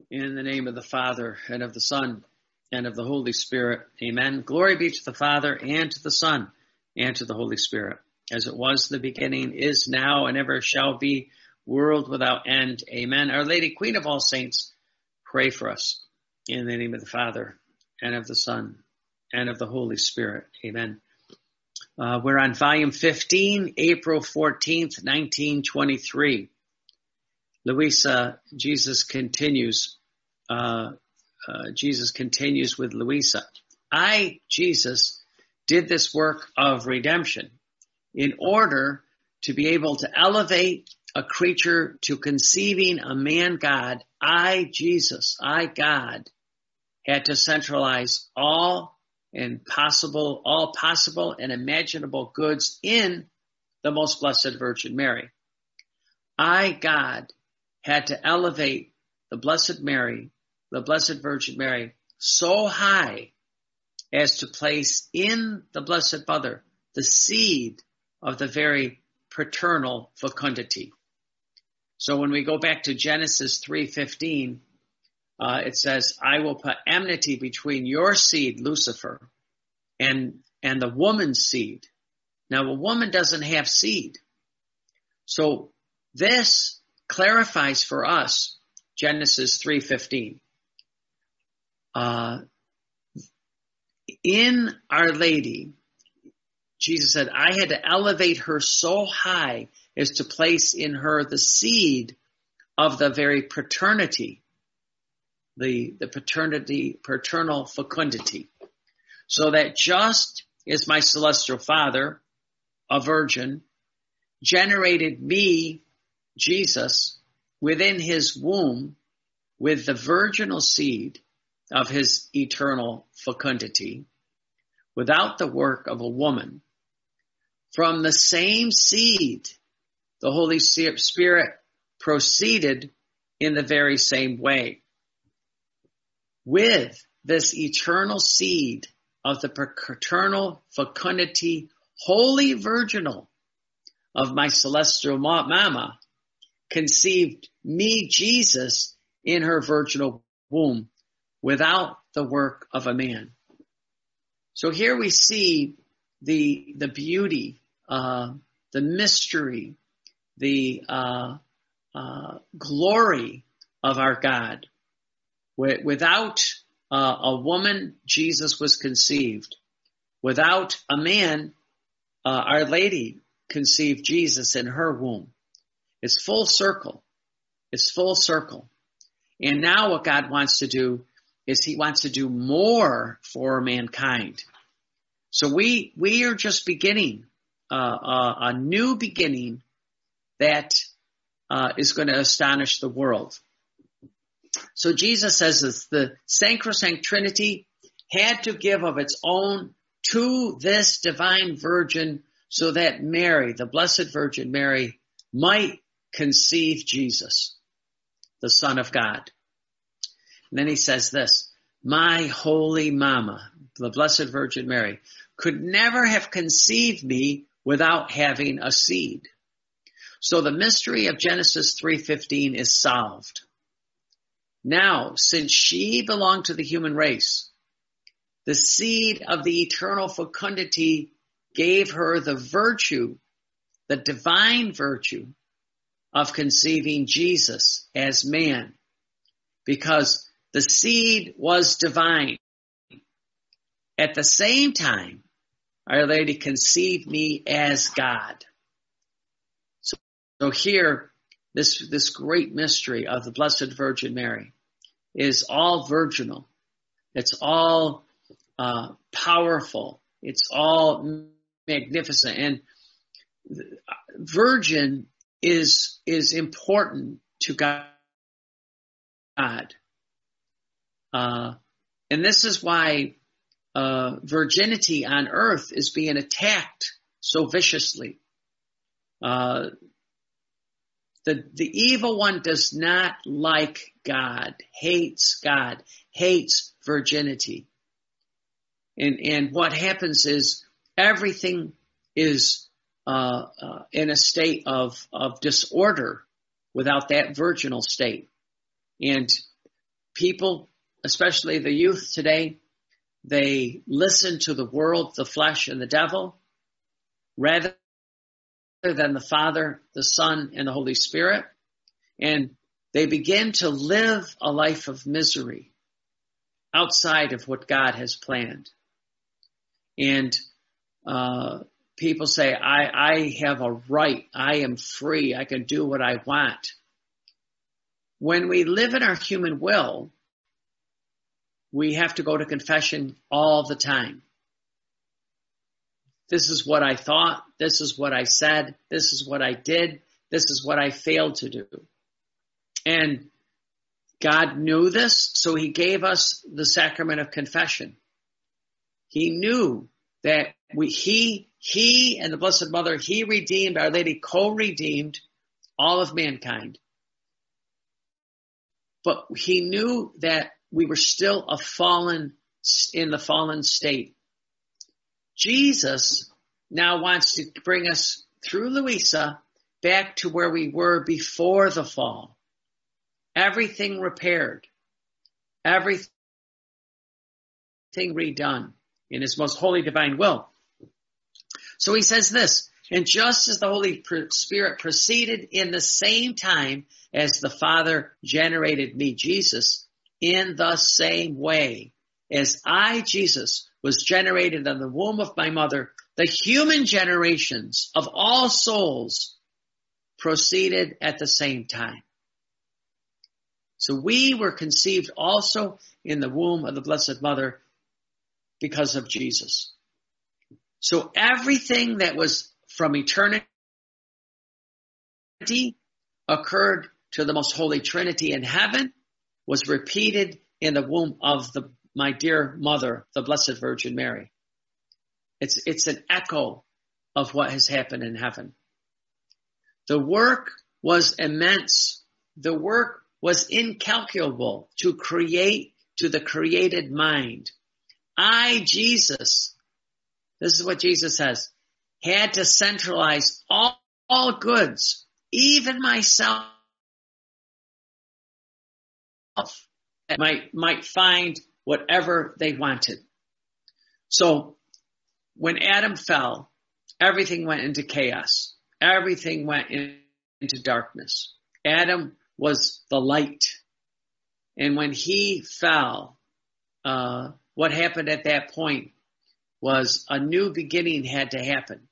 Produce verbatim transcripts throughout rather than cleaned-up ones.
In the name of the Father, and of the Son, and of the Holy Spirit. Amen. Glory be to the Father, and to the Son, and to the Holy Spirit, as it was in the beginning, is now, and ever shall be, world without end. Amen. Our Lady, Queen of all saints, pray for us. In the name of the Father, and of the Son, and of the Holy Spirit. Amen. Uh, we're on volume fifteen, April fourteenth, nineteen twenty-three. Louisa, Jesus continues, uh, uh, Jesus continues with Louisa. I, Jesus, did this work of redemption in order to be able to elevate a creature to conceiving a man God. I, Jesus, I, God, had to centralize all and possible, all possible and imaginable goods in the most blessed Virgin Mary. I, God, had to elevate the Blessed Mary, the Blessed Virgin Mary, so high as to place in the Blessed Mother the seed of the very paternal fecundity. So when we go back to Genesis three fifteen, uh, it says, I will put enmity between your seed, Lucifer, and, and the woman's seed. Now, a woman doesn't have seed. So this clarifies for us Genesis three fifteen. Uh, in Our Lady, Jesus said, I had to elevate her so high as to place in her the seed of the very paternity, the, the paternity, paternal fecundity. So that just as my celestial Father, a virgin, generated me, Jesus, within his womb with the virginal seed of his eternal fecundity, without the work of a woman, from the same seed, the Holy Spirit proceeded in the very same way. With this eternal seed of the paternal fecundity, wholly virginal, of my celestial mama, conceived me, Jesus, in her virginal womb without the work of a man. So here we see the the beauty, uh, the mystery, the uh, uh, glory of our God. Without uh, a woman, Jesus was conceived. Without a man, uh, Our Lady conceived Jesus in her womb. It's full circle. It's full circle. And now what God wants to do is he wants to do more for mankind. So we, we are just beginning, uh, uh, a new beginning that, uh, is going to astonish the world. So Jesus says this, the Sacrosanct Trinity had to give of its own to this divine virgin so that Mary, the Blessed Virgin Mary, might conceive Jesus, the Son of God. And then he says this, my holy mama, the Blessed Virgin Mary, could never have conceived me without having a seed. So the mystery of Genesis three fifteen is solved. Now, since she belonged to the human race, the seed of the eternal fecundity gave her the virtue, the divine virtue of conceiving Jesus as man, because the seed was divine. At the same time, Our Lady conceived me as God. So, so here, this, this great mystery of the Blessed Virgin Mary is all virginal. It's all uh, powerful. It's all magnificent. And virgin is is important to God. Uh, and this is why uh, virginity on earth is being attacked so viciously. Uh, the the evil one does not like God, hates God, hates virginity. And and what happens is everything is uh, uh, in a state of of disorder without that virginal state. And people, especially the youth today, they listen to the world, the flesh, and the devil rather than the Father, the Son, and the Holy Spirit. And they begin to live a life of misery outside of what God has planned. And uh, people say, I, I have a right. I am free. I can do what I want. When we live in our human will, we have to go to confession all the time. This is what I thought. This is what I said. This is what I did. This is what I failed to do. And God knew this, so he gave us the sacrament of confession. He knew that we, he, he and the Blessed Mother, he redeemed, Our Lady co-redeemed all of mankind. But he knew that we were still a fallen, in the fallen state. Jesus now wants to bring us through Louisa back to where we were before the fall. Everything repaired. Everything redone in his most holy divine will. So he says this, and just as the Holy Spirit proceeded in the same time as the Father generated me, Jesus, in the same way as I, Jesus, was generated in the womb of my mother, the human generations of all souls proceeded at the same time. So we were conceived also in the womb of the Blessed Mother because of Jesus. So everything that was from eternity occurred to the most holy Trinity in heaven was repeated in the womb of the, my dear mother, the Blessed Virgin Mary. It's, it's an echo of what has happened in heaven. The work was immense. The work was incalculable to create, to the created mind. I, Jesus, this is what Jesus says, had to centralize all, all goods, even myself, that might, might find whatever they wanted. So when Adam fell, everything went into chaos. Everything went in, into darkness. Adam was the light. And when he fell, uh, what happened at that point was a new beginning had to happen.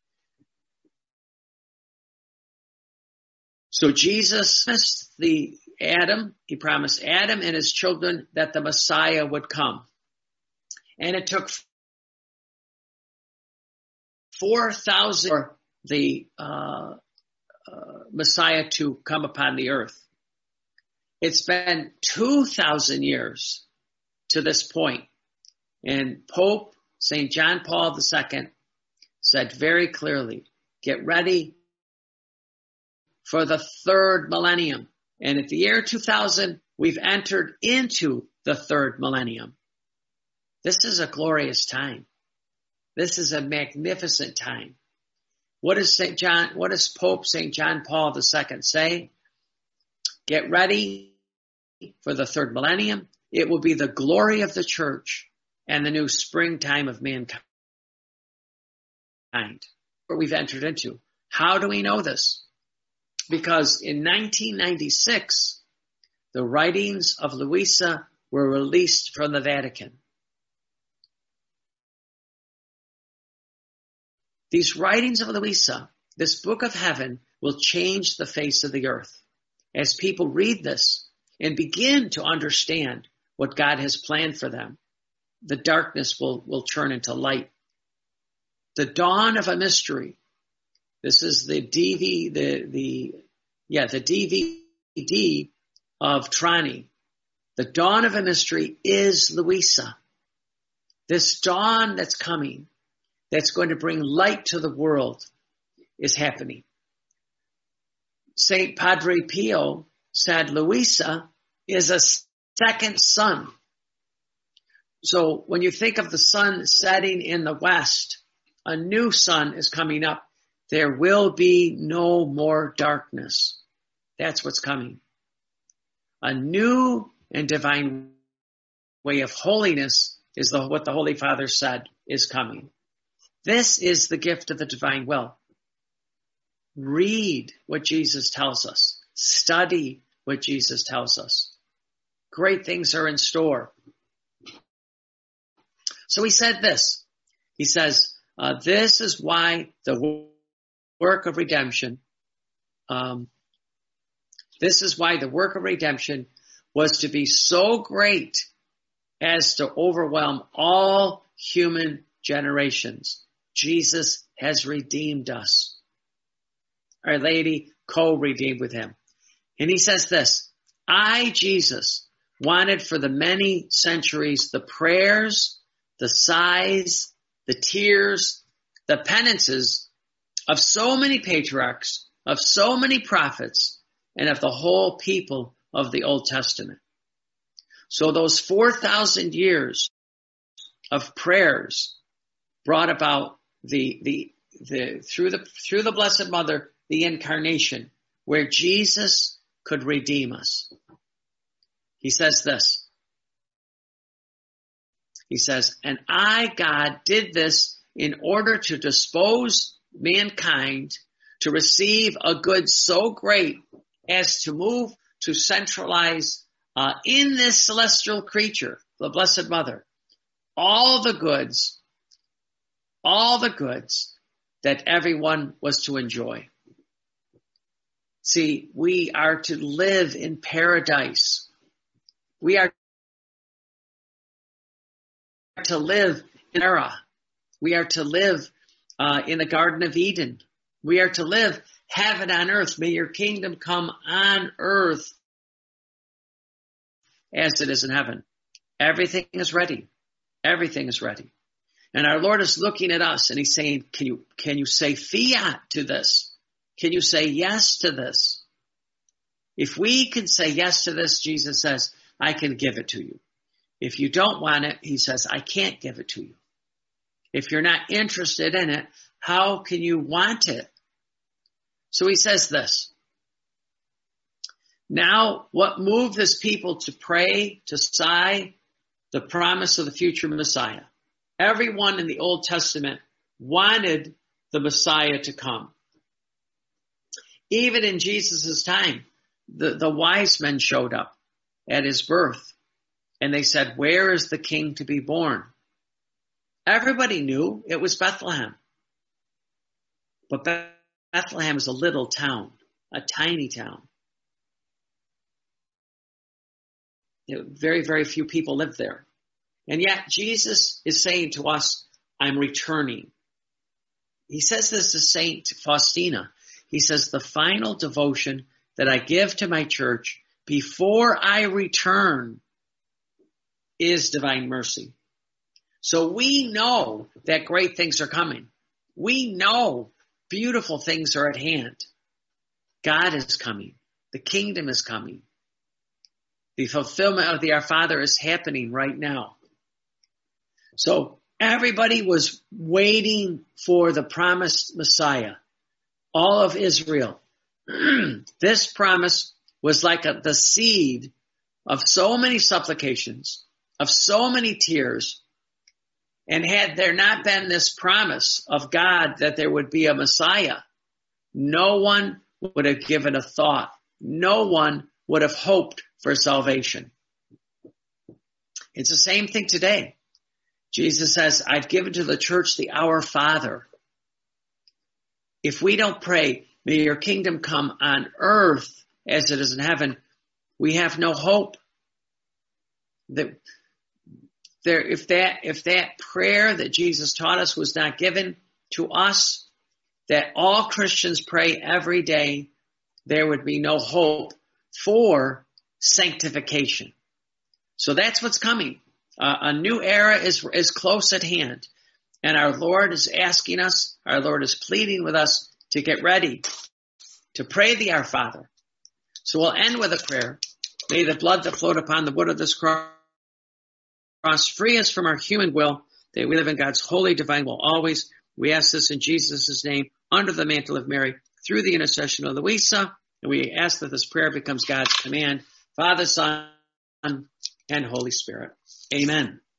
So Jesus promised the Adam, he promised Adam and his children that the Messiah would come. And it took four thousand for the uh, uh, Messiah to come upon the earth. It's been two thousand years to this point. And Pope Saint John Paul the Second said very clearly, get ready for the third millennium. And at the year two thousand, we've entered into the third millennium. This is a glorious time. This is a magnificent time. What does Saint John, what does Pope Saint John Paul the Second say? Get ready for the third millennium. It will be the glory of the church and the new springtime of mankind. What we've entered into. How do we know this? Because in nineteen ninety-six, the writings of Louisa were released from the Vatican. These writings of Louisa, this book of heaven, will change the face of the earth. As people read this and begin to understand what God has planned for them, the darkness will, will turn into light. The dawn of a mystery. This is the D V, the, the, yeah, the D V D of Trani. The dawn of a mystery is Louisa. This dawn that's coming, that's going to bring light to the world, is happening. Saint Padre Pio said Louisa is a second sun. So when you think of the sun setting in the west, a new sun is coming up. There will be no more darkness. That's what's coming. A new and divine way of holiness is the, what the Holy Father said is coming. This is the gift of the divine will. Read what Jesus tells us. Study what Jesus tells us. Great things are in store. So he said this. He says, uh, this is why the work of redemption, um, this is why the work of redemption was to be so great as to overwhelm all human generations. Jesus has redeemed us. Our Lady co-redeemed with him. And he says this, I, Jesus, wanted for the many centuries the prayers, the sighs, the tears, the penances of so many patriarchs, of so many prophets, and of the whole people of the Old Testament. So those four thousand years of prayers brought about the, the, the, through the, through the Blessed Mother, the incarnation, where Jesus could redeem us. He says this. He says, and I, God, did this in order to dispose mankind to receive a good so great as to move to centralize uh, in this celestial creature, the Blessed Mother, all the goods, all the goods that everyone was to enjoy. See, we are to live in paradise. We are to live in era. We are to live uh, in the Garden of Eden. We are to live heaven on earth. May your kingdom come on earth as it is in heaven. Everything is ready. Everything is ready. And our Lord is looking at us and he's saying, can you, can you say fiat to this? Can you say yes to this? If we can say yes to this, Jesus says, I can give it to you. If you don't want it, he says, I can't give it to you. If you're not interested in it, how can you want it? So he says this. Now, what moved this people to pray, to sigh, the promise of the future Messiah? Everyone in the Old Testament wanted the Messiah to come. Even in Jesus' time, the, the wise men showed up at his birth. And they said, where is the king to be born? Everybody knew it was Bethlehem. But Bethlehem is a little town, a tiny town. Very, very few people live there. And yet Jesus is saying to us, I'm returning. He says this to Saint Faustina. He says, the final devotion that I give to my church before I return is divine mercy. So we know that great things are coming. We know beautiful things are at hand. God is coming. The kingdom is coming. The fulfillment of the Our Father is happening right now. So everybody was waiting for the promised Messiah. All of Israel. This promise was like a, the seed of so many supplications, of so many tears. And had there not been this promise of God that there would be a Messiah, no one would have given a thought. No one would have hoped for salvation. It's the same thing today. Jesus says, I've given to the church the Our Father. If we don't pray, may your kingdom come on earth as it is in heaven, we have no hope. That there, if that, if that prayer that Jesus taught us was not given to us, that all Christians pray every day, there would be no hope for sanctification. So that's what's coming. Uh, a new era is, is close at hand. And our Lord is asking us, our Lord is pleading with us to get ready to pray the Our Father. So we'll end with a prayer. May the blood that flowed upon the wood of this cross free us from our human will, that we live in God's holy divine will always. We ask this in Jesus' name, under the mantle of Mary, through the intercession of Louisa. And we ask that this prayer becomes God's command. Father, Son, and Holy Spirit. Amen.